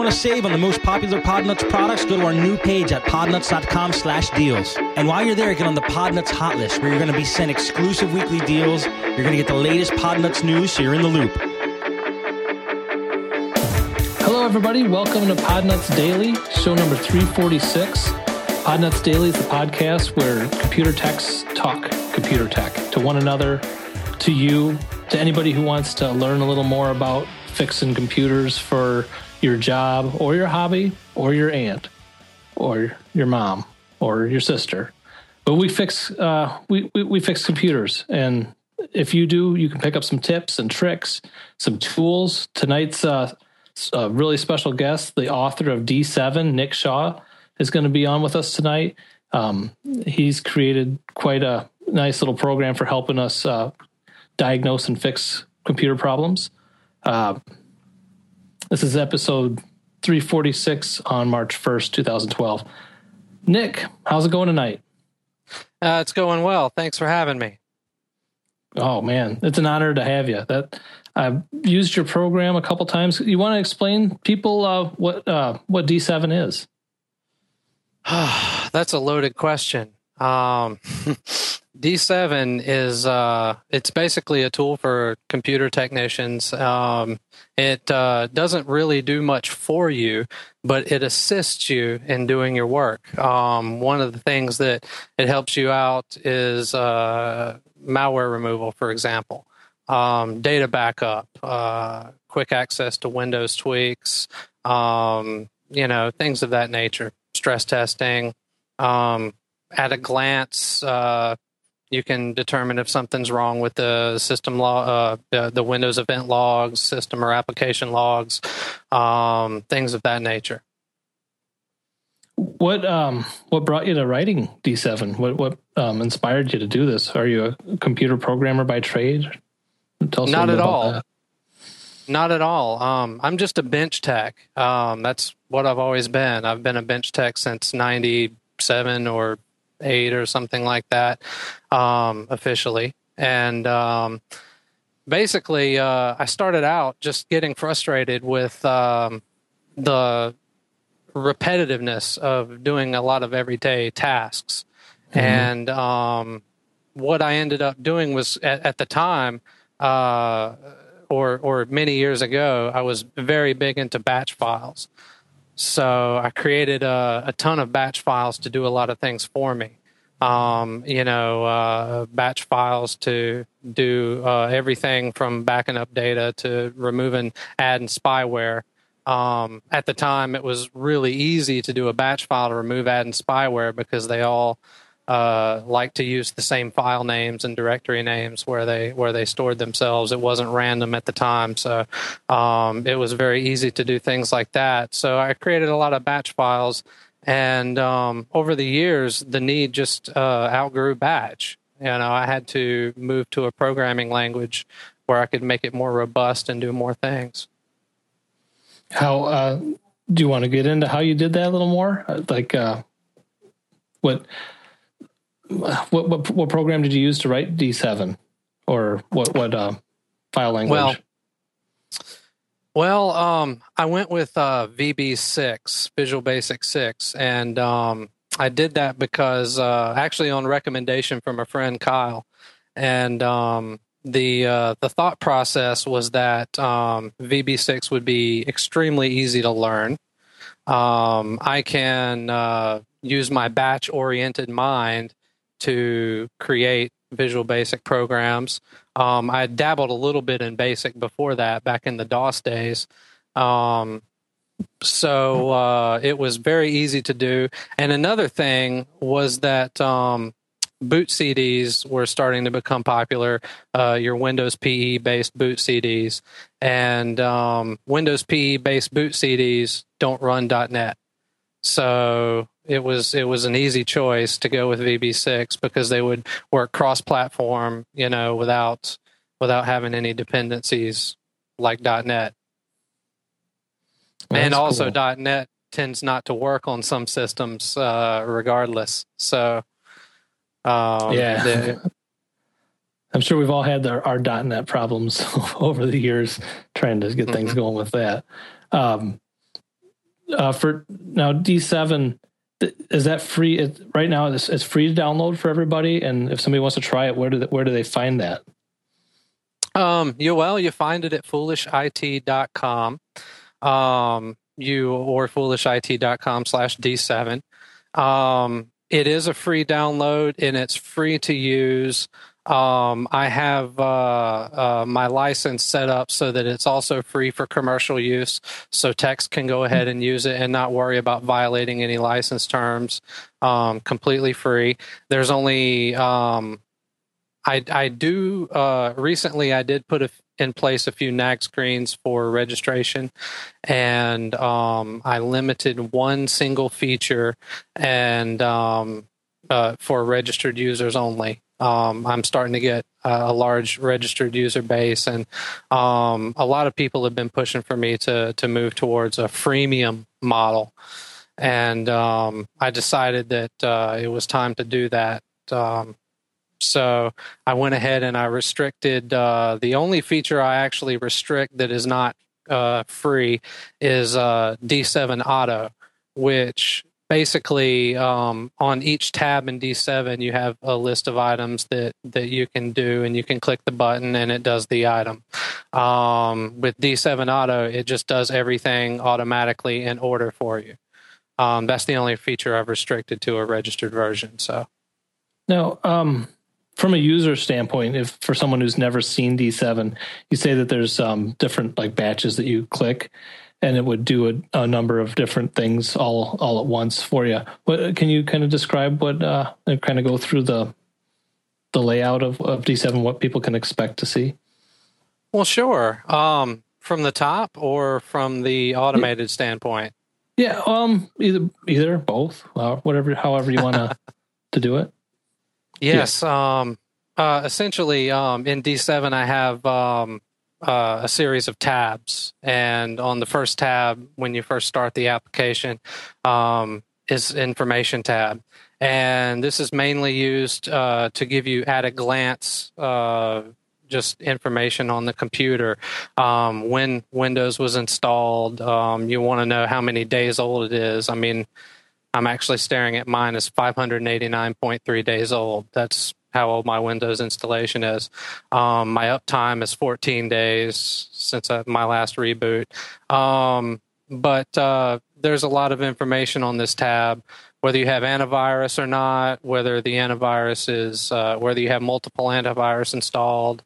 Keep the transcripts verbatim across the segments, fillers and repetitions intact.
want to save on the most popular Podnuts products? Go to our new page at podnuts.com slash deals. And while you're there, get on the Podnuts hot list, where you're going to be sent exclusive weekly deals. You're going to get the latest Podnuts news, so you're in the loop. Hello, everybody. Welcome to Podnuts Daily, show number three forty-six. Podnuts Daily is the podcast where computer techs talk computer tech to one another, to you, to anybody who wants to learn a little more about fixing computers for your job or your hobby or your aunt or your mom or your sister. But we fix uh, we, we, we fix computers. And if you do, you can pick up some tips and tricks, some tools. Tonight's uh, a really special guest, the author of D seven, Nick Shaw, is going to be on with us tonight. Um, he's created quite a nice little program for helping us uh, diagnose and fix computer problems. Uh, this is episode three forty-six on March first, twenty twelve. Nick, how's it going tonight? Uh, it's going well. Thanks for having me. Oh, man, it's an honor to have you. That I've used your program a couple times. You want to explain people uh, what uh, what D seven is? That's a loaded question. Um, D seven is uh, it's basically a tool for computer technicians. Um, it uh, doesn't really do much for you, but it assists you in doing your work. Um, one of the things that it helps you out is uh, malware removal, for example, um, data backup, uh, quick access to Windows tweaks, um, you know, things of that nature. Stress testing. Um, at a glance, uh, you can determine if something's wrong with the system log, uh, the, the Windows event logs, system or application logs, um, things of that nature. What um, what brought you to writing D seven? What what um, inspired you to do this? Are you a computer programmer by trade? Tell us Not a at about all. That. Not at all. Um, I'm just a bench tech. Um, that's what I've always been. I've been a bench tech since ninety-seven or eight or something like that, um, officially. And um, basically, uh, I started out just getting frustrated with um, the repetitiveness of doing a lot of everyday tasks. Mm-hmm. And um, what I ended up doing was, at, at the time, uh, or or many years ago, I was very big into batch files. So I created a, a ton of batch files to do a lot of things for me. Um, you know, uh, batch files to do uh, everything from backing up data to removing ad and spyware. Um, at the time, it was really easy to do a batch file to remove ad and spyware because they all uh, like to use the same file names and directory names where they where they stored themselves. It wasn't random at the time, so um, it was very easy to do things like that. So I created a lot of batch files, and um, over the years, the need just uh, outgrew batch. You know, I had to move to a programming language where I could make it more robust and do more things. How uh, do you want to get into how you did that a little more? Like, uh, what? What, what what program did you use to write D seven, or what what uh, file language? Well, well, um, I went with uh, V B six, Visual Basic six, and um, I did that because uh, actually on recommendation from a friend, Kyle, and um, the uh, the thought process was that um, V B six would be extremely easy to learn. Um, I can uh, use my batch-oriented mind to create Visual Basic programs. Um, I dabbled a little bit in BASIC before that, back in the DOS days. Um, so uh, it was very easy to do. And another thing was that um, boot C Ds were starting to become popular, uh, your Windows P E-based boot C Ds. And um, Windows P E-based boot C Ds don't run .NET. So it was it was an easy choice to go with V B six because they would work cross-platform, you know, without without having any dependencies like .NET. Well, and also cool. .NET tends not to work on some systems uh, regardless. So um, yeah, the, I'm sure we've all had our, our .NET problems over the years trying to get things mm-hmm. going with that. Um, uh, for now D seven, is that free? It, right now, it's, it's free to download for everybody. And if somebody wants to try it, where do they, where do they find that? Um, you well, you find it at foolish I T dot com, um, you or foolish I T dot com slash D seven. Um, it is a free download and it's free to use. Um, I have uh, uh, my license set up so that it's also free for commercial use, so techs can go ahead and use it and not worry about violating any license terms. Um, completely free. There's only um, I, I do uh, recently I did put a, in place a few nag screens for registration, and um, I limited one single feature and um, uh, for registered users only. Um, I'm starting to get a large registered user base, and um, a lot of people have been pushing for me to to move towards a freemium model. And um, I decided that uh, it was time to do that. Um, so I went ahead and I restricted uh, the only feature I actually restrict that is not uh, free is uh, D seven Auto, which basically, um, on each tab in D seven, you have a list of items that, that you can do, and you can click the button and it does the item. Um, with D seven Auto, it just does everything automatically in order for you. Um, that's the only feature I've restricted to a registered version. So, now, um, from a user standpoint, if for someone who's never seen D seven, you say that there's um, different like batches that you click, and it would do a, a number of different things all all at once for you. What can you kind of describe what uh, and kind of go through the the layout of, of D seven, what people can expect to see? Well, sure. Um, from the top or from the automated yeah. standpoint? Yeah, um, either either both, uh, whatever, however you want to to do it. Yes. Yeah. Um, uh, essentially, um, in D seven, I have um, Uh, a series of tabs, and on the first tab, when you first start the application, um, is information tab, and this is mainly used uh, to give you at a glance uh, just information on the computer. Um, when Windows was installed, um, you want to know how many days old it is. I mean, I'm actually staring at mine as five hundred eighty-nine point three days old. That's how old my Windows installation is. Um, my uptime is fourteen days since I, my last reboot. Um, but uh, there's a lot of information on this tab, whether you have antivirus or not, whether the antivirus is, uh, whether you have multiple antivirus installed,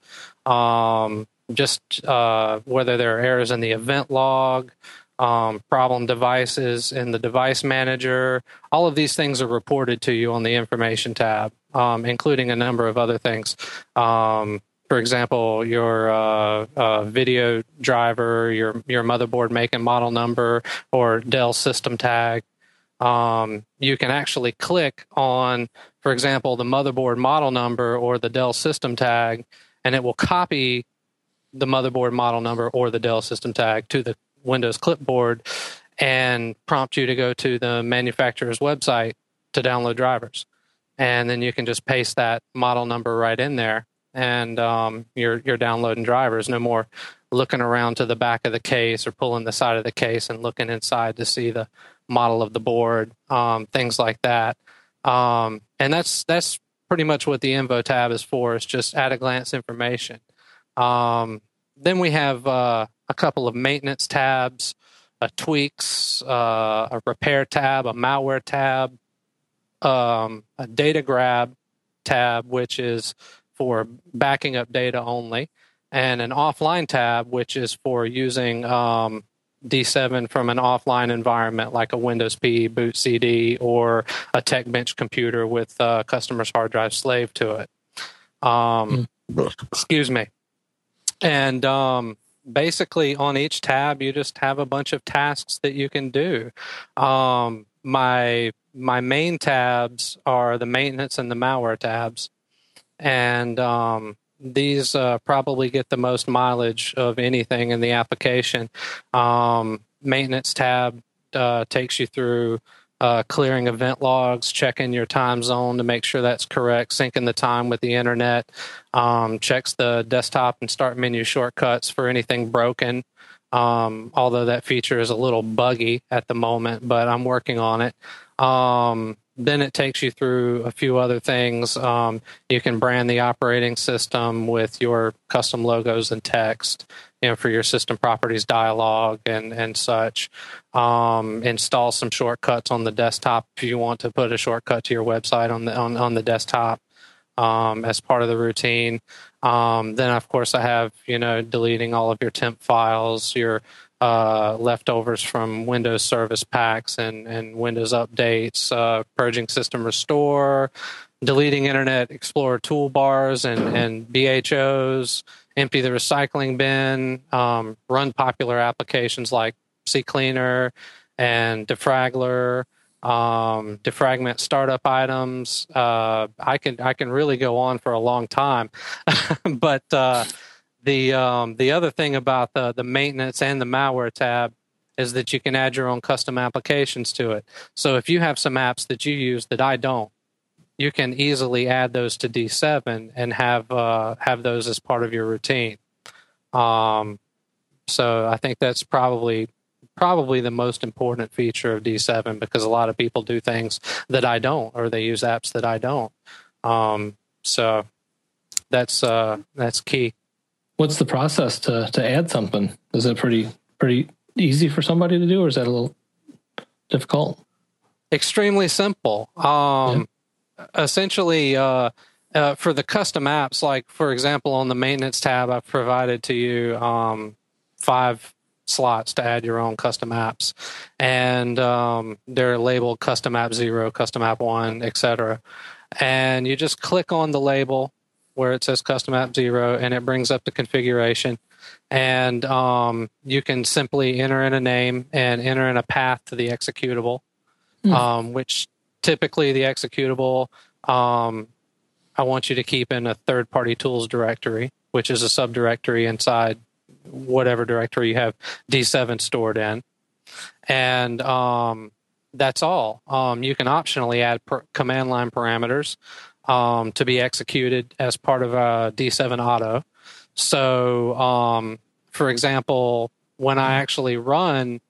um, just uh, whether there are errors in the event log, Um, problem devices in the device manager. All of these things are reported to you on the information tab, um, including a number of other things. Um, for example, your uh, uh, video driver, your your motherboard make and model number, or Dell system tag. Um, you can actually click on, for example, the motherboard model number or the Dell system tag, and it will copy the motherboard model number or the Dell system tag to the Windows clipboard and prompt you to go to the manufacturer's website to download drivers. And then you can just paste that model number right in there, and um, you're, you're downloading drivers. No more looking around to the back of the case or pulling the side of the case and looking inside to see the model of the board, um, things like that. Um, and that's that's pretty much what the Info tab is for. It's just at-a-glance information. Um, then we have uh, a couple of maintenance tabs, a tweaks, uh, a repair tab, a malware tab, um, a data grab tab, which is for backing up data only, and an offline tab, which is for using um, D seven from an offline environment like a Windows P E boot C D or a TechBench computer with a customer's hard drive slave to it. Um, excuse me. And um, basically on each tab, you just have a bunch of tasks that you can do. Um, my my main tabs are the maintenance and the malware tabs. And um, these uh, probably get the most mileage of anything in the application. Um, maintenance tab uh, takes you through uh, clearing event logs, checking your time zone to make sure that's correct, syncing the time with the internet, um, checks the desktop and start menu shortcuts for anything broken, Um, although that feature is a little buggy at the moment, but I'm working on it. Um, then it takes you through a few other things. Um, you can brand the operating system with your custom logos and text, you know, for your system properties dialog and, and such. Um, install some shortcuts on the desktop if you want to put a shortcut to your website on the on, on the desktop um, as part of the routine. Um, then, of course, I have, you know, deleting all of your temp files, your uh, leftovers from Windows service packs and, and Windows updates, uh, purging system restore, deleting Internet Explorer toolbars and, and B H Os, empty the recycling bin, um, run popular applications like CCleaner and Defraggler, um, defragment startup items. Uh, I can I can really go on for a long time, but uh, the um, the other thing about the the maintenance and the malware tab is that you can add your own custom applications to it. So if you have some apps that you use that I don't, you can easily add those to D seven and have uh, have those as part of your routine. Um, so I think that's probably probably the most important feature of D seven, because a lot of people do things that I don't, or they use apps that I don't. Um, so that's uh, that's key. What's the process to to add something? Is it pretty pretty easy for somebody to do, or is that a little difficult? Extremely simple. Um, yeah. Essentially, uh, uh, for the custom apps, like, for example, on the maintenance tab, I've provided to you um, five slots to add your own custom apps. And um, they're labeled custom app zero, custom app one, et cetera. And you just click on the label where it says custom app zero, and it brings up the configuration. And um, you can simply enter in a name and enter in a path to the executable, mm. um, which typically the executable, um, I want you to keep in a third-party tools directory, which is a subdirectory inside whatever directory you have D seven stored in. And um, that's all. Um, you can optionally add per- command line parameters um, to be executed as part of uh, D seven Auto. So, um, for example, when I actually run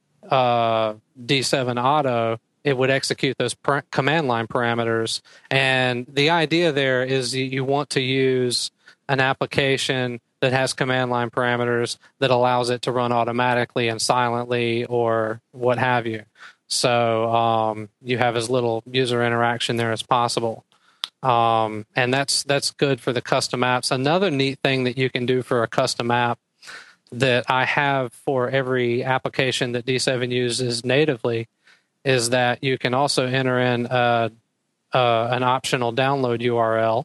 uh, D seven Auto, it would execute those per- command line parameters. And the idea there is you, you want to use an application that has command line parameters that allows it to run automatically and silently or what have you. So um, you have as little user interaction there as possible. Um, and that's that's good for the custom apps. Another neat thing that you can do for a custom app that I have for every application that D seven uses natively is that you can also enter in a, a, an optional download U R L,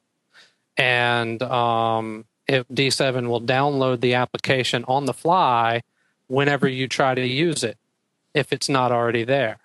and um, if D seven will download the application on the fly whenever you try to use it, if it's not already there.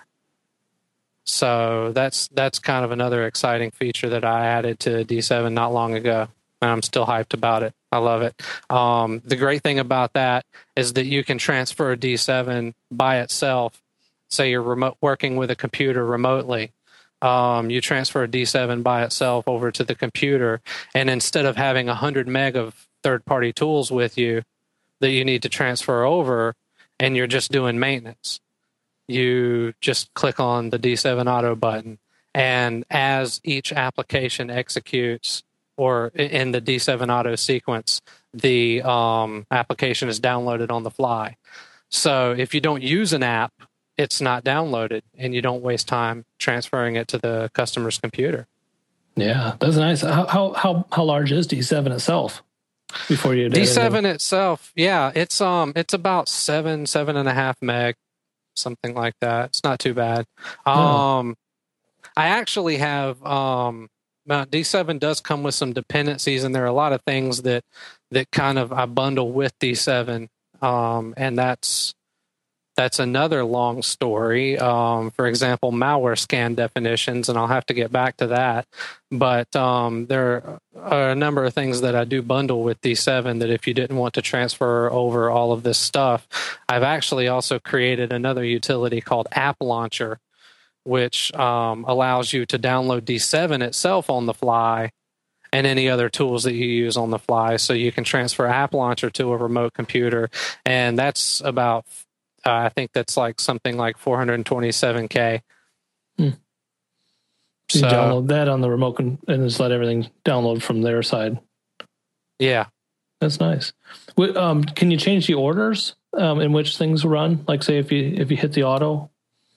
So that's that's kind of another exciting feature that I added to D seven not long ago, and I'm still hyped about it. I love it. Um, the great thing about that is that you can transfer D seven by itself. Say you're remote working with a computer remotely. Um, you transfer D seven by itself over to the computer, and instead of having one hundred meg of third-party tools with you that you need to transfer over, and you're just doing maintenance, you just click on the D seven Auto button, and as each application executes, or in the D seven Auto sequence, the um, application is downloaded on the fly. So if you don't use an app, it's not downloaded, and you don't waste time transferring it to the customer's computer. Yeah, that's nice. How how how, how large is D seven itself? Before you D seven itself, yeah, it's um it's about seven seven and a half meg, something like that. It's not too bad. Um, oh. I actually have um D seven does come with some dependencies, and there are a lot of things that that kind of I bundle with D seven, um, and that's. That's another long story. Um, for example, malware scan definitions, and I'll have to get back to that. But um, there are a number of things that I do bundle with D seven that if you didn't want to transfer over all of this stuff, I've actually also created another utility called App Launcher, which um, allows you to download D seven itself on the fly and any other tools that you use on the fly. So you can transfer App Launcher to a remote computer, and that's about, uh, I think that's like something like four hundred twenty-seven K. Hmm. So, so you download that on the remote and just let everything download from their side. Yeah. That's nice. Um, can you change the orders um, in which things run? Like, say, if you if you hit the auto?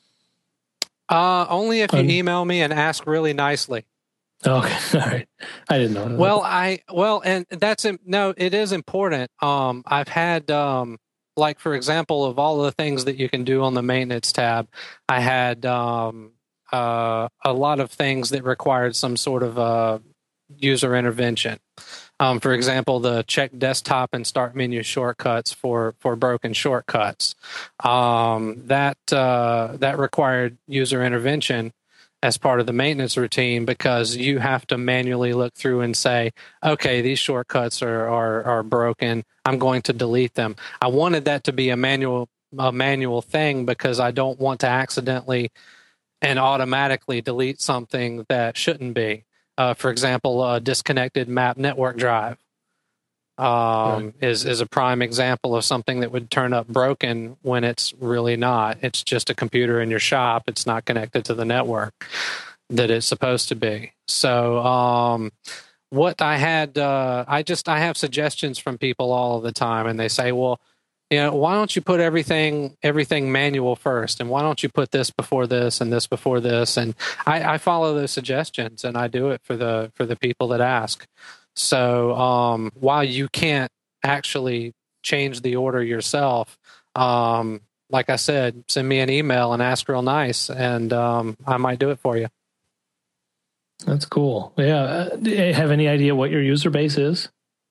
Uh, only if you um, email me and ask really nicely. Okay, all right. I didn't know that. Well, I well, and that's no, it is important. Um, I've had um, like for example, of all the things that you can do on the maintenance tab, I had um, uh, a lot of things that required some sort of uh, user intervention. Um, for example, the check desktop and start menu shortcuts for, for broken shortcuts. Um, that uh, that required user intervention as part of the maintenance routine, because you have to manually look through and say, okay, these shortcuts are, are, are broken. I'm going to delete them. I wanted that to be a manual a manual thing because I don't want to accidentally and automatically delete something that shouldn't be. Uh, for example, a disconnected map network drive um, right. is is a prime example of something that would turn up broken when it's really not. It's just a computer in your shop. It's not connected to the network that it's supposed to be. So um, what I had, uh, I just I have suggestions from people all of the time, and they say, well, you know, why don't you put everything everything manual first, and why don't you put this before this and this before this? And I, I follow those suggestions, and I do it for the for the people that ask. So um, while you can't actually change the order yourself, um, like I said, send me an email and ask real nice, and um, I might do it for you. That's cool. Yeah. Do you have any idea what your user base is?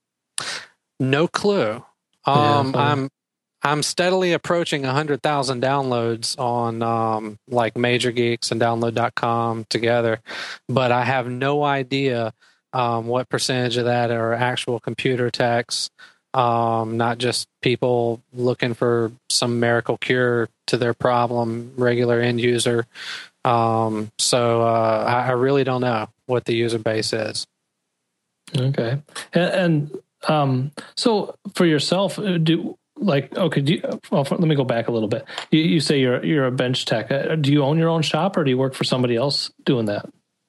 No clue. Um, yeah, I'm. I'm steadily approaching one hundred thousand downloads on um, like Major Geeks and download dot com together, but I have no idea um, what percentage of that are actual computer techs, um, not just people looking for some miracle cure to their problem, regular end user. Um, so uh, I, I really don't know what the user base is. Okay. And, and um, so for yourself, do Like, okay, do you, well, let me go back a little bit. You, you say you're you're a bench tech. Do you own your own shop, or do you work for somebody else doing that?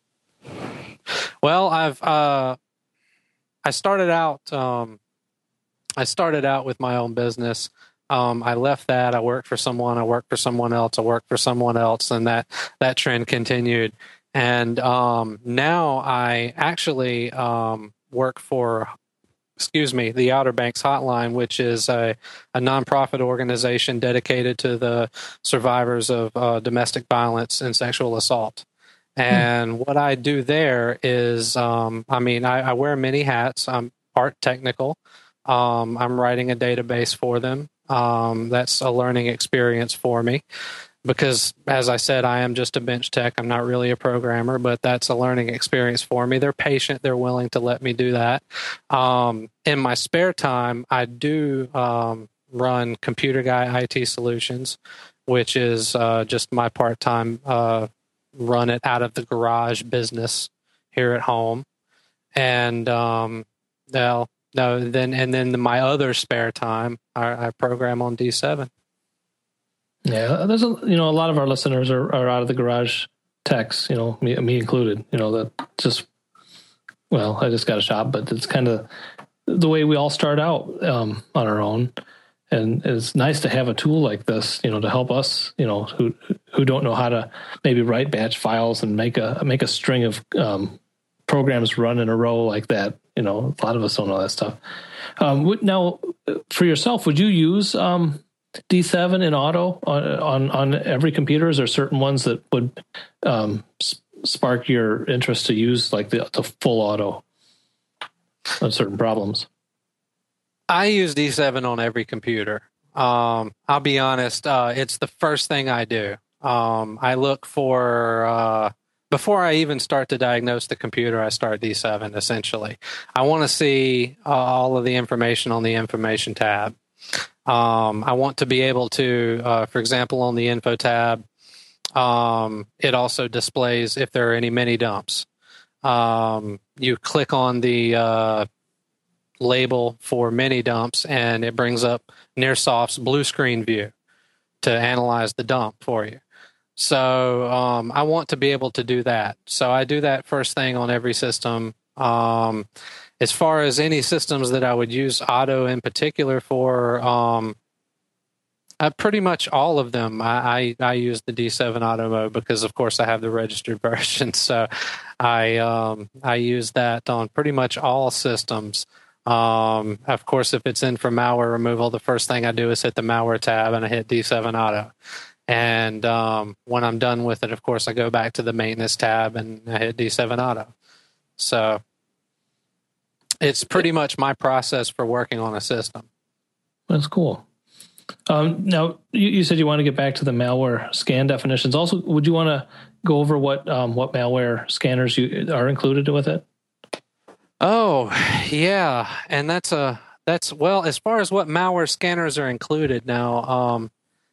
Well, I've uh, I started out. Um, I started out with my own business. Um, I left that. I worked for someone. I worked for someone else. I worked for someone else, and that that trend continued. And um, now I actually um, work for. Excuse me, the Outer Banks Hotline, which is a, a nonprofit organization dedicated to the survivors of uh, domestic violence and sexual assault. And hmm. what I do there is, um, I mean, I, I wear many hats. I'm art technical. Um, I'm writing a database for them. Um, that's a learning experience for me. Because, as I said, I am just a bench tech. I'm not really a programmer, but that's a learning experience for me. They're patient. They're willing to let me do that. Um, in my spare time, I do um, run Computer Guy I T Solutions, which is uh, just my part-time uh, run it out of the garage business here at home. And um, well, no, then and then my other spare time, I, I program on D seven. Yeah, there's a you know a lot of our listeners are, are out of the garage techs, you know, me, me included. You know, that just well, I just got a shop, but it's kind of the way we all start out um, on our own, and it's nice to have a tool like this, you know, to help us, you know, who who don't know how to maybe write batch files and make a make a string of um, programs run in a row like that. You know, a lot of us don't know that stuff. Um, now, for yourself, would you use um, D seven in auto on, on on every computer? Is there certain ones that would um, spark your interest to use like the, the full auto on certain problems? I use D seven on every computer. Um, I'll be honest, uh, it's the first thing I do. Um, I look for, uh, before I even start to diagnose the computer, I start D seven essentially. I want to see uh, all of the information on the information tab. Um, I want to be able to, uh, for example, on the info tab, um, it also displays if there are any mini dumps. Um, you click on the uh, label for mini dumps, and it brings up Nearsoft's blue screen view to analyze the dump for you. So um, I want to be able to do that. So I do that first thing on every system. Um, as far as any systems that I would use Otto in particular for, um, uh, pretty much all of them, I, I, I use the D seven Auto mode because, of course, I have the registered version. So I um, I use that on pretty much all systems. Um, of course, if it's in for malware removal, the first thing I do is hit the malware tab and I hit D seven Auto. And um, when I'm done with it, of course, I go back to the maintenance tab and I hit D seven Auto. So it's pretty much my process for working on a system. That's cool. Um, now, you, you said you want to get back to the malware scan definitions. Also, would you want to go over what um, what malware scanners you, are included with it? Oh, yeah. And that's a that's well, as far as what malware scanners are included now, um,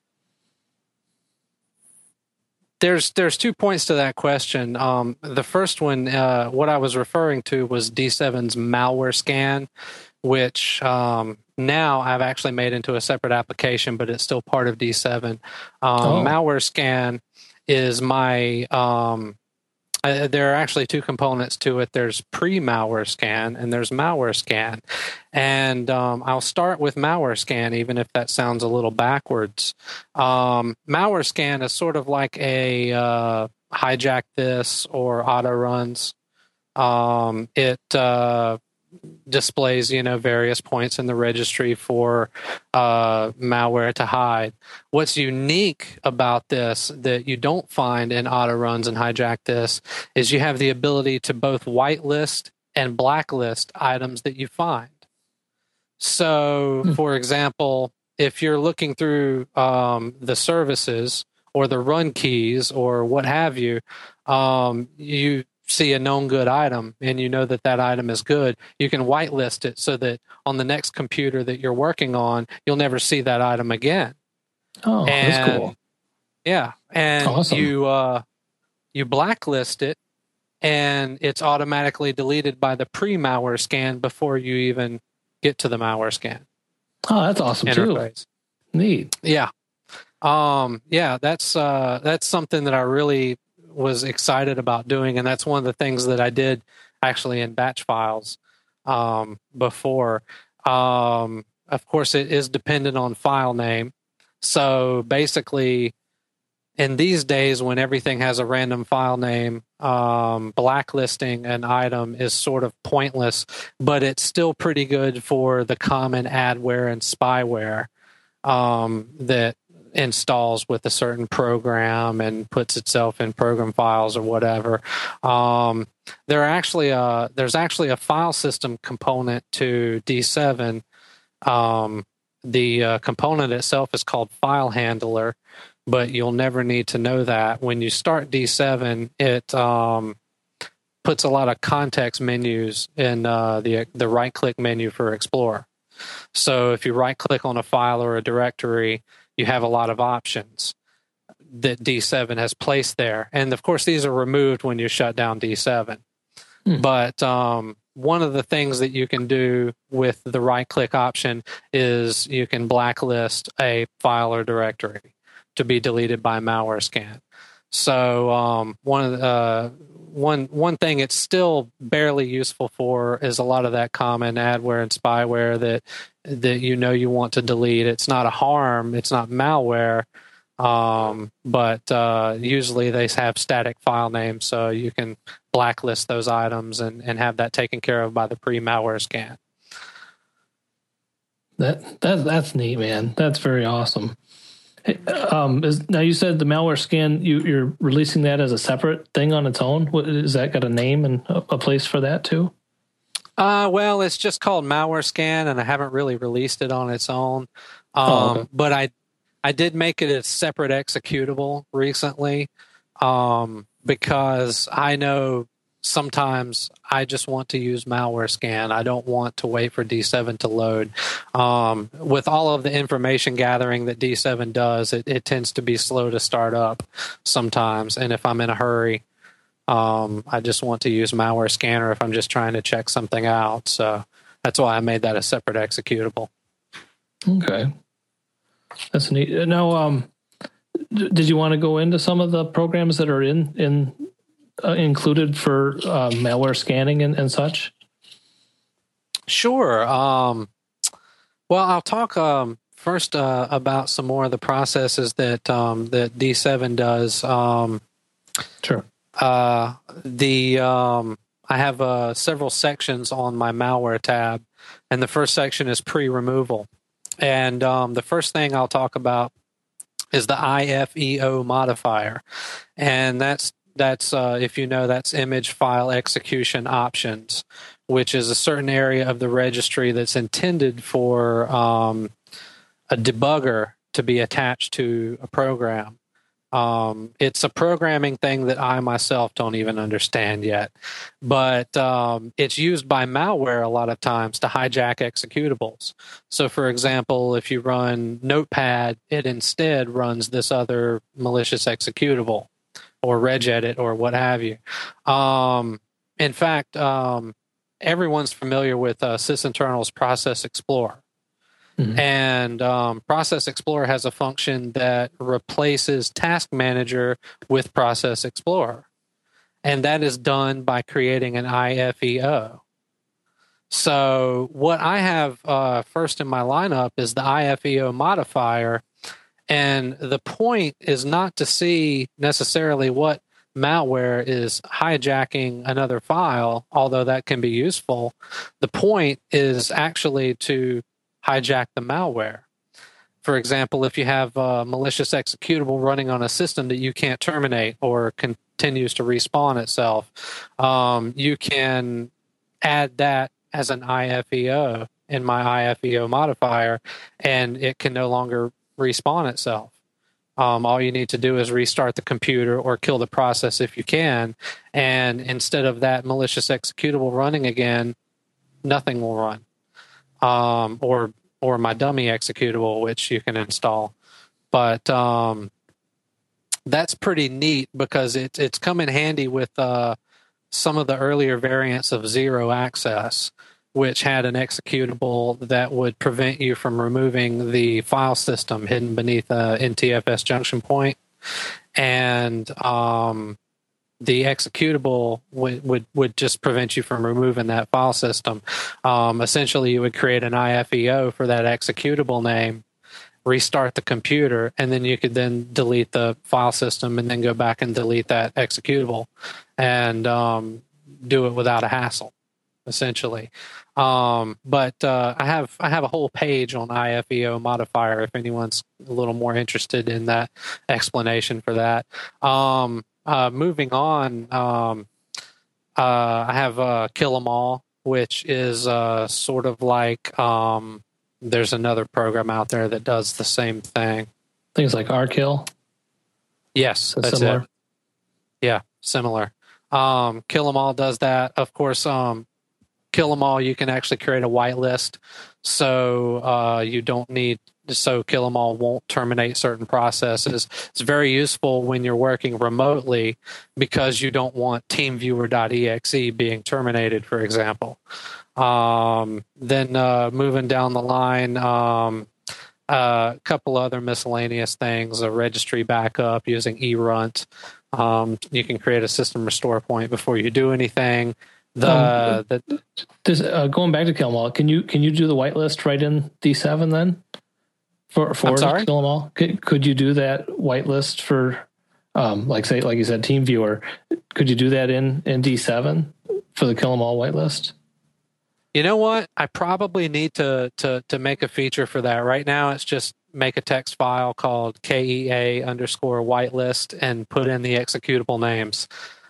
There's there's two points to that question. Um, the first one, uh, what I was referring to was D seven's malware scan, which um, now I've actually made into a separate application, but it's still part of D seven. Um, oh. Malware scan is my... Um, uh, there are actually two components to it. There's pre-malware scan and there's malware scan. And um, I'll start with malware scan, even if that sounds a little backwards. Um, malware scan is sort of like a uh, hijack this or auto runs. Um, it uh, displays, you know, various points in the registry for uh, malware to hide. What's unique about this that you don't find in auto runs and hijack this is you have the ability to both whitelist and blacklist items that you find. So, hmm. for example, if you're looking through um, the services or the run keys or what have you, um, you see a known good item and you know that that item is good, you can whitelist it so that on the next computer that you're working on, you'll never see that item again. Oh, and, that's cool. Yeah. And awesome. you uh, you blacklist it and it's automatically deleted by the pre-malware scan before you even get to the malware scan. Oh, that's awesome interface. Too. Neat. Yeah. Um, yeah, that's uh, that's something that I really was excited about doing, and that's one of the things that I did actually in batch files um, before. Um, of course, it is dependent on file name. So basically, in these days when everything has a random file name, um, blacklisting an item is sort of pointless, but it's still pretty good for the common adware and spyware um, that installs with a certain program and puts itself in program files or whatever. Um, there are actually a, there's actually a file system component to D seven. Um, the uh, component itself is called File Handler, but you'll never need to know that. When you start D seven, it um, puts a lot of context menus in uh, the the right-click menu for Explorer. So if you right-click on a file or a directory, you have a lot of options that D seven has placed there. And, of course, these are removed when you shut down D seven. Hmm. But um, one of the things that you can do with the right-click option is you can blacklist a file or directory to be deleted by malware scan. So um, one of the, uh, one one thing it's still barely useful for is a lot of that common adware and spyware that that you know you want to delete. It's not a harm, it's not malware, um, but uh, usually they have static file names, so you can blacklist those items and, and have that taken care of by the pre-malware scan. That that that's neat, man. That's very awesome. Um, is, now you said the malware scan, you, you're releasing that as a separate thing on its own. What, is that got a name and a, a place for that too? Uh, well, it's just called malware scan, and I haven't really released it on its own. Um, oh, okay. But I, I did make it a separate executable recently, um, because I know sometimes I just want to use malware scan. I don't want to wait for D seven to load. Um, with all of the information gathering that D seven does, it, it tends to be slow to start up sometimes. And if I'm in a hurry, Um, I just want to use malware scanner if I'm just trying to check something out. So that's why I made that a separate executable. Okay. That's neat. Now, um, d- did you want to go into some of the programs that are in, in uh, included for uh, malware scanning and, and such? Sure. Um, well, I'll talk um, first uh, about some more of the processes that um, that D seven does. Um, sure. Uh, the um, I have uh, several sections on my malware tab, and the first section is pre-removal. And um, the first thing I'll talk about is the I F E O modifier, and that's that's uh, if you know, that's image file execution options, which is a certain area of the registry that's intended for um, a debugger to be attached to a program. Um, it's a programming thing that I myself don't even understand yet, but um, it's used by malware a lot of times to hijack executables. So, for example, if you run Notepad, it instead runs this other malicious executable or regedit or what have you. Um, in fact, um, everyone's familiar with uh, sysinternal's Process Explorer. Mm-hmm. And um, Process Explorer has a function that replaces Task Manager with Process Explorer. And that is done by creating an I F E O. So what I have uh, first in my lineup is the I F E O modifier. And the point is not to see necessarily what malware is hijacking another file, although that can be useful. The point is actually to hijack the malware. For example, if you have a malicious executable running on a system that you can't terminate or continues to respawn itself, um, you can add that as an I F E O in my I F E O modifier, and it can no longer respawn itself. Um, all you need to do is restart the computer or kill the process if you can, and instead of that malicious executable running again, nothing will run. Um, or or my dummy executable, which you can install. But um, that's pretty neat because it, it's come in handy with uh, some of the earlier variants of Zero Access, which had an executable that would prevent you from removing the file system hidden beneath a N T F S junction point. And um, the executable would, would, would just prevent you from removing that file system. Um, essentially, you would create an I F E O for that executable name, restart the computer, and then you could then delete the file system and then go back and delete that executable and um, do it without a hassle, essentially. Um, but uh, I have I have a whole page on I F E O modifier if anyone's a little more interested in that explanation for that. Um, Uh, moving on, um, uh, I have uh, Kill 'Em All, which is uh, sort of like um, there's another program out there that does the same thing. Things like rkill? Yes, that's, that's similar. it. Yeah, similar. Um, Kill 'Em All does that. Of course, um, Kill 'Em All, you can actually create a whitelist, so uh, you don't need so Kill 'Em All won't terminate certain processes. It's very useful when you're working remotely because you don't want TeamViewer.exe being terminated, for example. Um, then uh, moving down the line, um, uh, a couple other miscellaneous things, a registry backup using erunt. Um, you can create a system restore point before you do anything. The, um, the does, uh, going back to Kill 'Em All, can you can you do the whitelist right in D seven then? For for Kill 'Em All, could, could you do that whitelist for, um, like say like you said, TeamViewer? Could you do that in, in D seven for the Kill 'Em All whitelist? You know what? I probably need to to to make a feature for that. Right now, it's just make a text file called K E A underscore whitelist and put in the executable names.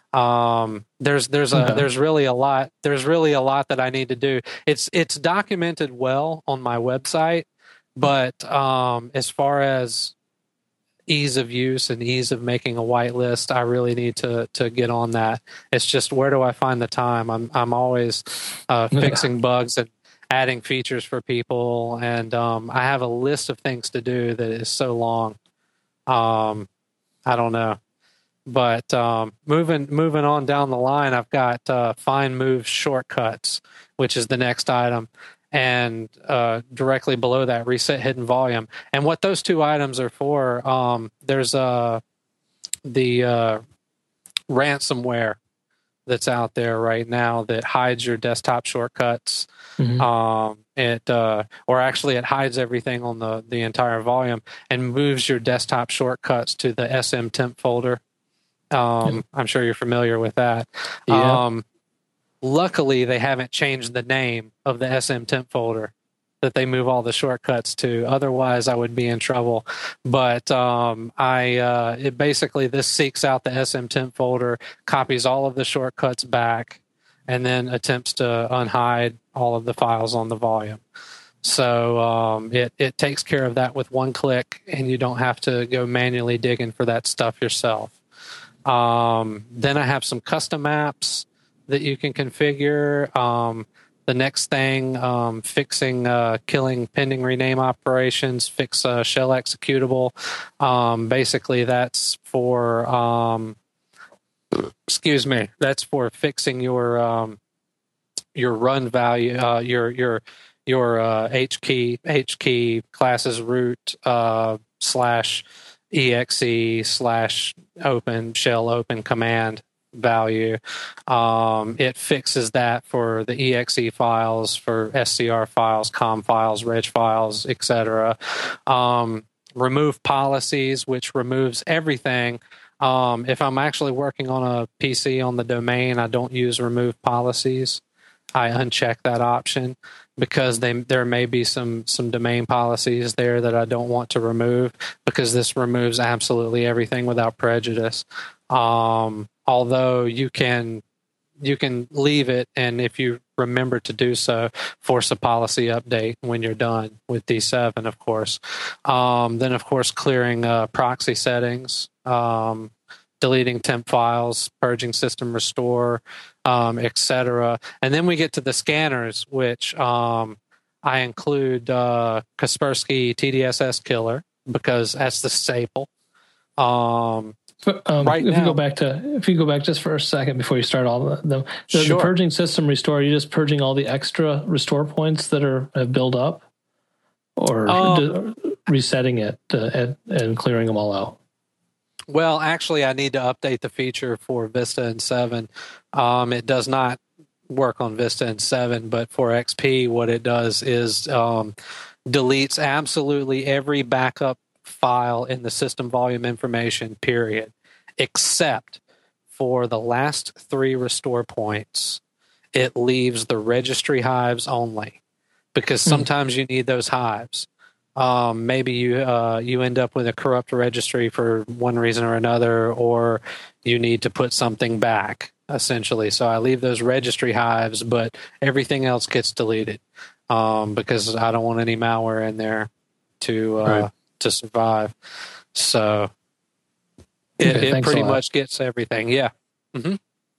Um, there's there's a okay. there's really a lot there's really a lot that I need to do. It's it's documented well on my website. But um, as far as ease of use and ease of making a whitelist, I really need to to get on that. It's just, where do I find the time? I'm I'm always uh, fixing bugs and adding features for people, and um, I have a list of things to do that is so long. Um, I don't know, But um, moving moving on down the line, I've got uh, Find Move Shortcuts, which is the next item. And uh, directly below that, Reset Hidden Volume. And what those two items are for, um, there's uh, the uh, ransomware that's out there right now that hides your desktop shortcuts. Mm-hmm. Um, it uh, or actually it hides everything on the, the entire volume and moves your desktop shortcuts to the S M temp folder. Um, yeah. I'm sure you're familiar with that. Yeah. Um, luckily, they haven't changed the name of the S M temp folder that they move all the shortcuts to. Otherwise, I would be in trouble. But um, I uh, it basically, this seeks out the S M temp folder, copies all of the shortcuts back, and then attempts to unhide all of the files on the volume. So um, it, it takes care of that with one click, and you don't have to go manually digging for that stuff yourself. Um, then I have some custom apps that you can configure. Um, the next thing, um, fixing uh, killing pending rename operations, fix a shell executable. Um, basically, that's for um, excuse me. That's for fixing your um, your run value, uh, your your your uh, H key H key classes root uh, slash exe slash open shell open command value. Um, it fixes that for the E X E files, for S C R files, com files, reg files, et cetera. Um, remove policies, which removes everything. Um, if I'm actually working on a P C on the domain, I don't use remove policies. I uncheck that option because they, there may be some, some domain policies there that I don't want to remove, because this removes absolutely everything without prejudice. Um, although you can you can leave it, and if you remember to do so, force a policy update when you're done with D seven, of course. Um, then, of course, clearing uh, proxy settings, um, deleting temp files, purging system restore, um, et cetera. And then we get to the scanners, which um, I include uh, Kaspersky T D S S Killer, because that's the staple. Um, Um, right if now, you go back to if you go back just for a second before you start all of them, the, sure. the purging system restore, are you just purging all the extra restore points that are have built up, or um, resetting it uh, and, and clearing them all out? Well, actually, I need to update the feature for Vista and seven. Um, it does not work on Vista and seven, but for X P, what it does is um, deletes absolutely every backup file in the system volume information, period, except for the last three restore points. It leaves the registry hives only, because sometimes you need those hives. Um, maybe you uh, you end up with a corrupt registry for one reason or another, or you need to put something back, essentially. So I leave those registry hives, but everything else gets deleted, um, because I don't want any malware in there to uh, right. to survive. So it, okay, it pretty much gets everything. Yeah. Mm-hmm.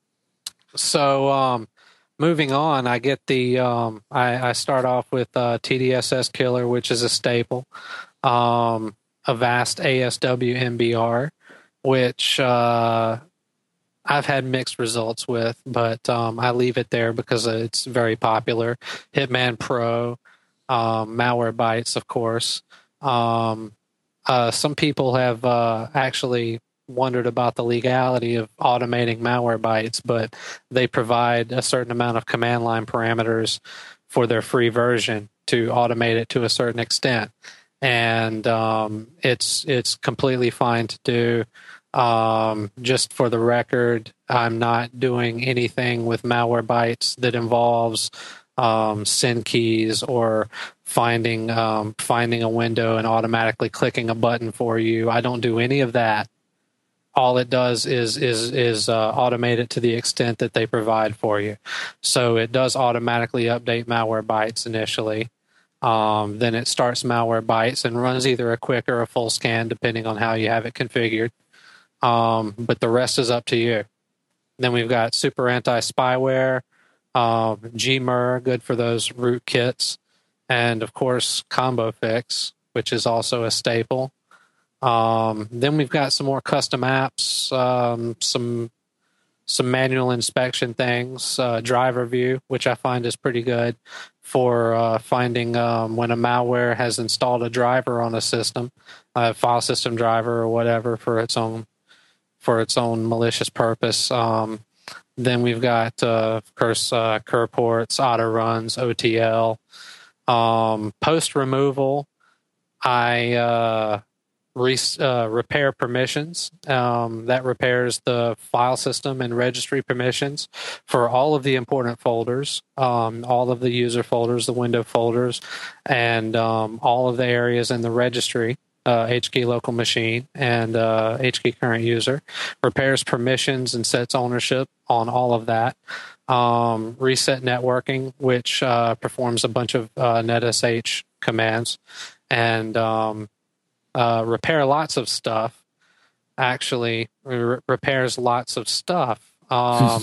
So um, moving on, I get the um, I, I start off with uh, T D S S Killer, which is a staple. Um, Avast A S W M B R, which uh, I've had mixed results with, but um, I leave it there because it's very popular. Hitman Pro, um, Malwarebytes, of course. Um, uh, some people have uh, actually wondered about the legality of automating Malwarebytes, but they provide a certain amount of command line parameters for their free version to automate it to a certain extent, and um, it's it's completely fine to do. Um, just for the record, I'm not doing anything with Malwarebytes that involves um, send keys or finding um, finding a window and automatically clicking a button for you. I don't do any of that. All it does is is is uh, automate it to the extent that they provide for you. So it does automatically update Malwarebytes initially. Um, then it starts Malwarebytes and runs either a quick or a full scan, depending on how you have it configured. Um, but the rest is up to you. Then we've got Super Anti-Spyware, um, G M R, good for those root kits, and of course Combo Fix, which is also a staple. Um, then we've got some more custom apps, um, some some manual inspection things, uh, driver view, which I find is pretty good for uh, finding um, when a malware has installed a driver on a system, a file system driver or whatever for its own for its own malicious purpose. Um, then we've got, uh, of course, uh, cur ports, auto runs, O T L, um, post removal. I uh, re- uh, repair permissions. Um, that repairs the file system and registry permissions for all of the important folders, um, all of the user folders, the window folders, and um, all of the areas in the registry. Uh, HKey local machine and uh, HKey current user, repairs permissions and sets ownership on all of that. Um, reset networking, which uh, performs a bunch of uh, NetSH commands, and um, uh, repair lots of stuff. Actually, re- repairs lots of stuff. Um,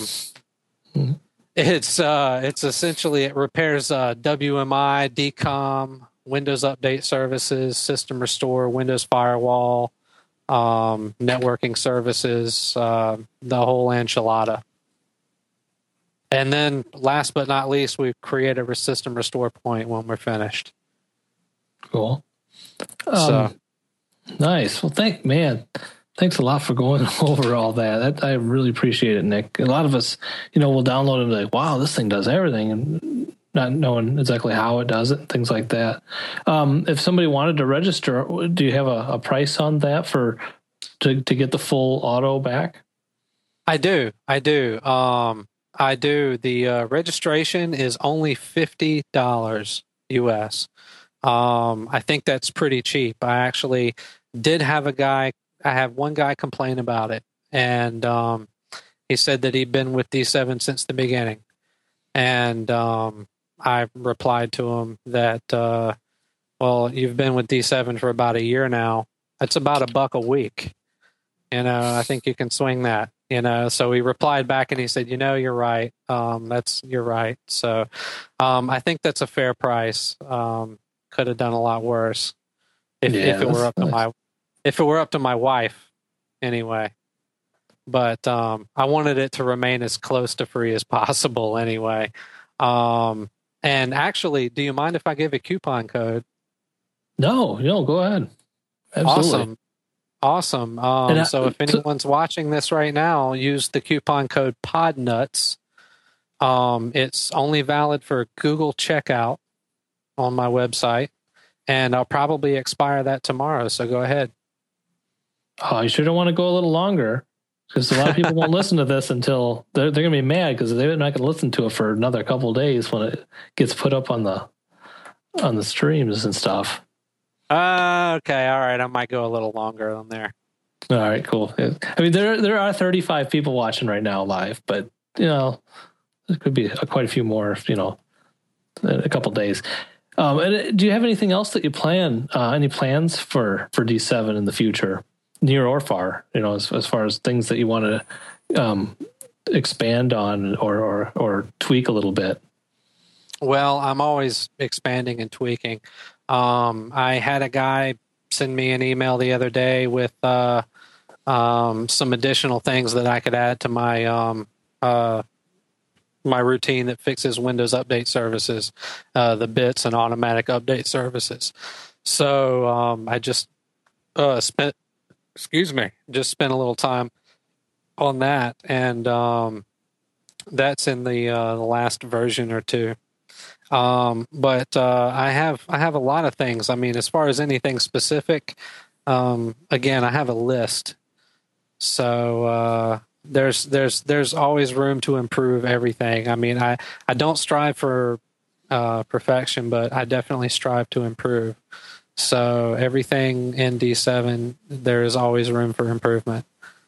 it's uh, it's essentially it repairs uh, W M I, D COM, Windows Update Services, System Restore, Windows Firewall, um, networking services, uh, the whole enchilada. And then, last but not least, we create a system restore point when we're finished. Cool. Um, so, nice. Well, thank man. Thanks a lot for going over all that. that. I really appreciate it, Nick. A lot of us, you know, will download it and be like, wow, this thing does everything. And not knowing exactly how it does it, things like that. Um, if somebody wanted to register, do you have a, a price on that for to, to get the full auto back? I do. I do. Um, I do. The uh, registration is only fifty dollars U S. Um, I think that's pretty cheap. I actually did have a guy, I have one guy complain about it. And um, he said that he'd been with D seven since the beginning. And um, I replied to him that, uh, well, you've been with D seven for about a year now. That's about a buck a week. You know, I think you can swing that, you know. So he replied back and he said, you know, you're right. Um, that's, you're right. So um, I think that's a fair price. Um, could have done a lot worse if, yeah, if it were up nice. to my, if it were up to my wife anyway. But um, I wanted it to remain as close to free as possible anyway. Um, and actually, do you mind if I give a coupon code? No, no, go ahead. Absolutely. Awesome. Awesome. Um, I, so if anyone's so, watching this right now, use the coupon code PODNUTS. Um, it's only valid for Google checkout on my website, and I'll probably expire that tomorrow. So go ahead. Oh, you sure don't want to go a little longer, because a lot of people won't listen to this until they're they're going to be mad because they're not going to listen to it for another couple of days when it gets put up on the on the streams and stuff. Uh, okay, all right. I might go a little longer on there. All right, cool. I mean, there there are thirty-five people watching right now live, but you know, there could be a, quite a few more. You know, in a couple of days. Um, and do you have anything else that you plan? Uh, any plans for for D seven in the future, near or far? You know, as as far as things that you want to um, expand on or, or or tweak a little bit. Well, I'm always expanding and tweaking. Um, I had a guy send me an email the other day with uh, um, some additional things that I could add to my um, uh, my routine that fixes Windows Update Services, uh, the bits and automatic update services. So um, I just uh, spent, excuse me, just spent a little time on that, and um, that's in the uh, the last version or two. Um, but, uh, I have, I have a lot of things. I mean, as far as anything specific, um, again, I have a list. So, uh, there's, there's, there's always room to improve everything. I mean, I, I don't strive for, uh, perfection, but I definitely strive to improve. So everything in D seven, there is always room for improvement.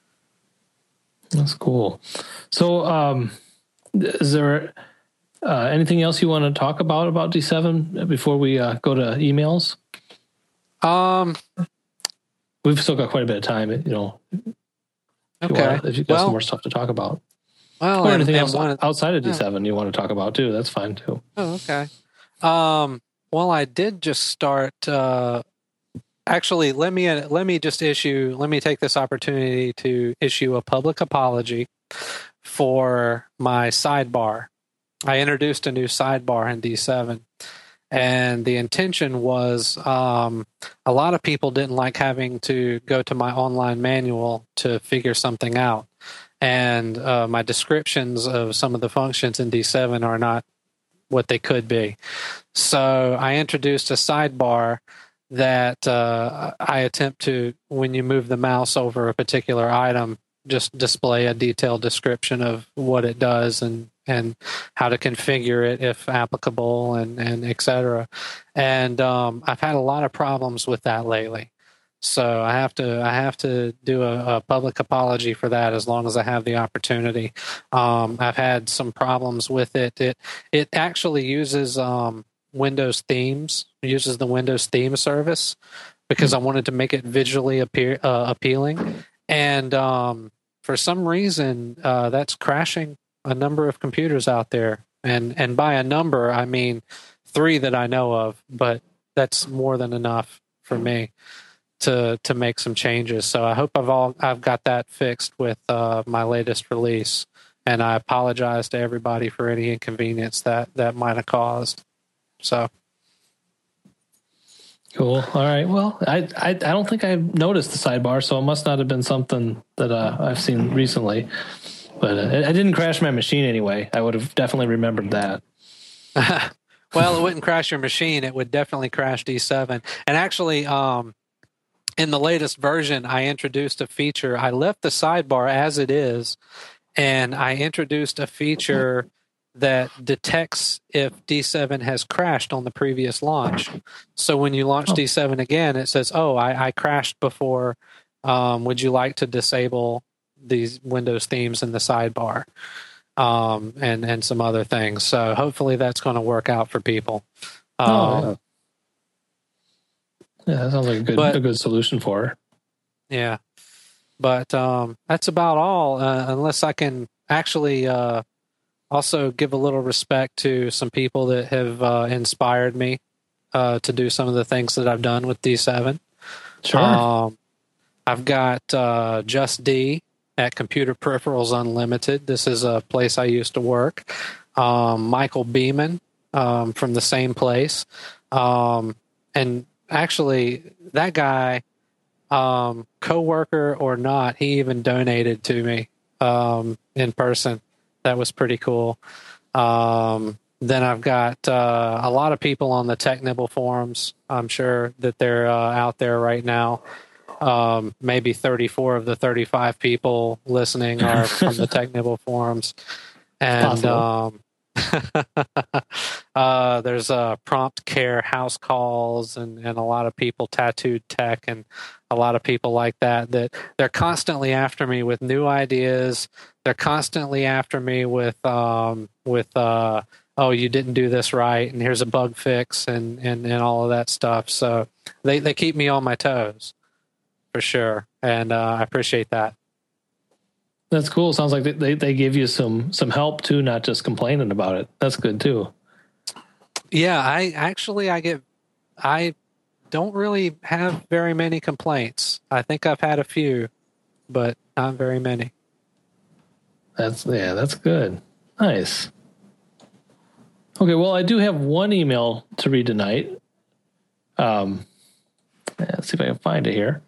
That's cool. So, um, is there, Uh, anything else you want to talk about about D seven before we uh, go to emails? Um, we've still got quite a bit of time. You know, if okay. You want, if you've got well, some more stuff to talk about, well, or anything and, else and outside of D seven yeah. you want to talk about too, that's fine too. Oh, okay. Um, well, I did just start. Uh, Actually, let me uh, let me just issue. Let me take this opportunity to issue a public apology for my sidebar. I introduced a new sidebar in D seven, and the intention was um, a lot of people didn't like having to go to my online manual to figure something out, and uh, my descriptions of some of the functions in D seven are not what they could be. So I introduced a sidebar that uh, I attempt to, when you move the mouse over a particular item, just display a detailed description of what it does and, and how to configure it if applicable, and, and et cetera. And um, I've had a lot of problems with that lately. So I have to I have to do a, a public apology for that as long as I have the opportunity. Um, I've had some problems with it. It it actually uses um, Windows themes, uses the Windows theme service because I wanted to make it visually appear, uh, appealing. And um, for some reason, uh, that's crashing a number of computers out there. And, and by a number, I mean three that I know of, but that's more than enough for me to to make some changes. So I hope I've all I've got that fixed with uh, my latest release. And I apologize to everybody for any inconvenience that, that might have caused. So cool. All right. Well, I, I I don't think I've noticed the sidebar, so it must not have been something that uh, I've seen recently. But uh, it, it didn't crash my machine anyway. I would have definitely remembered that. Well, it wouldn't crash your machine. It would definitely crash D seven. And actually, um, in the latest version, I introduced a feature. I left the sidebar as it is, and I introduced a feature that detects if D seven has crashed on the previous launch. So when you launch oh. D seven again, it says, oh, I, I crashed before. Um, would you like to disable these Windows themes in the sidebar? Um, and, and some other things. So hopefully that's going to work out for people. Um, oh, yeah. yeah, that sounds like a good, but, a good solution for her. Yeah. But um, that's about all, uh, unless I can actually... Uh, Also, give a little respect to some people that have uh, inspired me uh, to do some of the things that I've done with D seven. Sure. Um, I've got uh, Just D at Computer Peripherals Unlimited. This is a place I used to work. Um, Michael Beeman um, from the same place. Um, and actually, that guy, um, co-worker or not, he even donated to me um, in person. That was pretty cool. Um, then I've got uh, a lot of people on the TechNibble forums. I'm sure that they're uh, out there right now. Um, maybe thirty-four of the thirty-five people listening are from the TechNibble forums. And um, uh, there's uh, prompt care house calls and, and a lot of people, Tattooed Tech, and a lot of people like that, that they're constantly after me with new ideas. They're constantly after me with, um, with uh, oh, you didn't do this right, and here's a bug fix, and, and, and all of that stuff. So they, they keep me on my toes, for sure, and uh, I appreciate that. That's cool. Sounds like they, they give you some some help too, not just complaining about it. That's good too. Yeah, I actually I get I don't really have very many complaints. I think I've had a few, but not very many. That's yeah, that's good. Nice. Okay, well, I do have one email to read tonight. Um, let's see if I can find it here.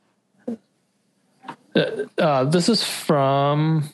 Uh, uh, this is from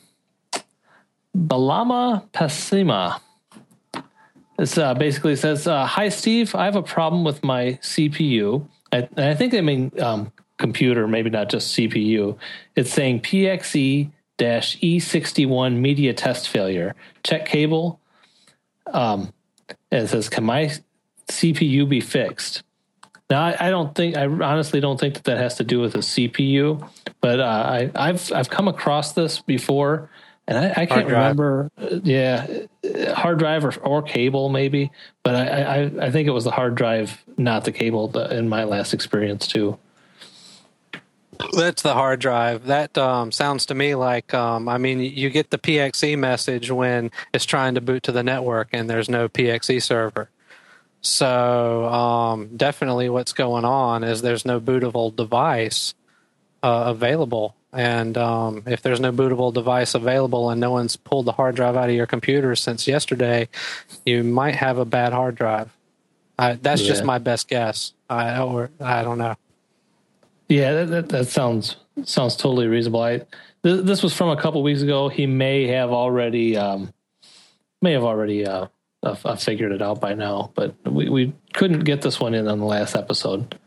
Balama Pasima. This uh, basically says, uh, "Hi, Steve. I have a problem with my C P U. I, and I think they mean um, computer, maybe not just C P U. It's saying P X E E sixty-one media test failure. Check cable. Um, and it says, can my C P U be fixed?" Now, I, I don't think, I honestly don't think that that has to do with a C P U, but uh, I, I've I've come across this before, and I, I can't remember, uh, yeah, hard drive or, or cable maybe, but I, I, I think it was the hard drive, not the cable, the, in my last experience too. That's the hard drive. That um, sounds to me like, um, I mean, you get the P X E message when it's trying to boot to the network and there's no P X E server. So um, definitely what's going on is there's no bootable device uh, available. And um, if there's no bootable device available and no one's pulled the hard drive out of your computer since yesterday, you might have a bad hard drive. I, that's yeah. just my best guess. I or I don't know. Yeah, that, that, that sounds sounds totally reasonable. I th- this was from a couple weeks ago. He may have already um, may have already uh, uh, figured it out by now, but we, we couldn't get this one in on the last episode.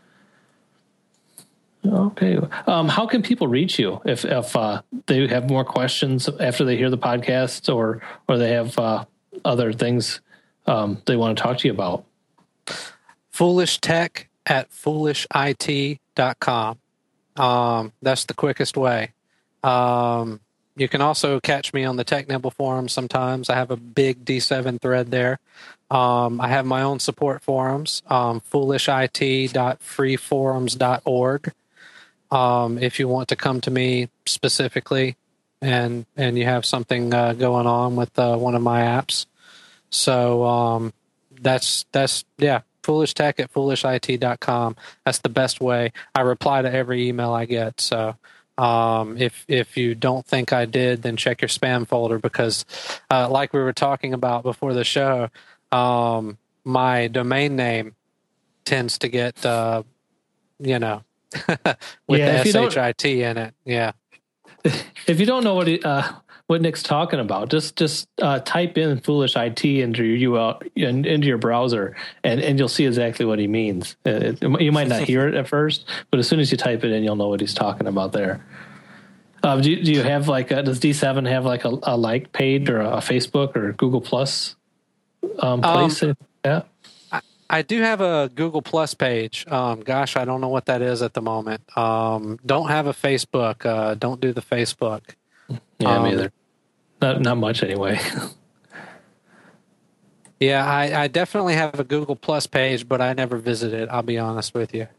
Okay. Um, how can people reach you if if uh, they have more questions after they hear the podcast, or or they have uh, other things um, they want to talk to you about? Foolish Tech at foolish I T dot com. Um, that's the quickest way. Um, you can also catch me on the TechNibble forum sometimes. I have a big D seven thread there. Um, I have my own support forums, um, foolish I T dot free forums dot org. Um, if you want to come to me specifically and and you have something uh, going on with uh, one of my apps. So um, that's, that's yeah, Foolish Tech at foolish I T dot com. That's the best way. I reply to every email I get. So um, if if you don't think I did, then check your spam folder because uh, like we were talking about before the show, um, my domain name tends to get, uh, you know, with yeah, the S H I T in it, yeah. If you don't know what he, uh, what Nick's talking about, just just uh, type in "foolish I T" into your U R L in, into your browser, and, and you'll see exactly what he means. It, it, you might not hear it at first, but as soon as you type it in, you'll know what he's talking about there. Um, do you, do you have like a, does D seven have like a, a like page or a Facebook or Google Plus um, place? Um, yeah. I do have a Google Plus page. Um, gosh, I don't know what that is at the moment. Um, don't have a Facebook. Uh, don't do the Facebook. Yeah, um, me either. Not not much anyway. Yeah, I, I definitely have a Google Plus page, but I never visit it. I'll be honest with you.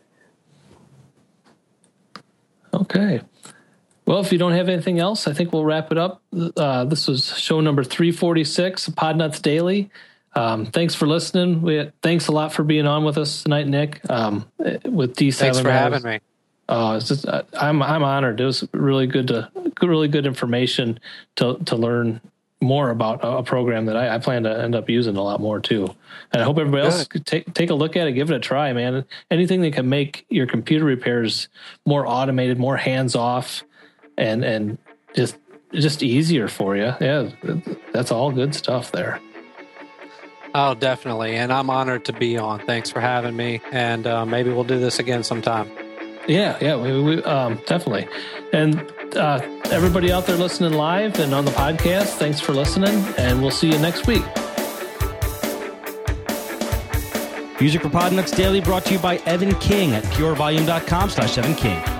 Okay. Well, if you don't have anything else, I think we'll wrap it up. Uh, this was show number three forty-six, Podnuts Daily. Um, thanks for listening. We, thanks a lot for being on with us tonight, Nick. Um, with D seven. Thanks for having me. Uh, it's just, uh, I'm I'm honored. It was really good to really good information to to learn more about a, a program that I, I plan to end up using a lot more too. And I hope everybody else could take take a look at it, give it a try, man. Anything that can make your computer repairs more automated, more hands off, and and just just easier for you. Yeah, that's all good stuff there. Oh, definitely. And I'm honored to be on. Thanks for having me. And uh, maybe we'll do this again sometime. Yeah, yeah, we, we, um, definitely. And uh, everybody out there listening live and on the podcast, thanks for listening. And we'll see you next week. Music for Podnuts Daily brought to you by Evan King at pure volume dot com slash Evan King.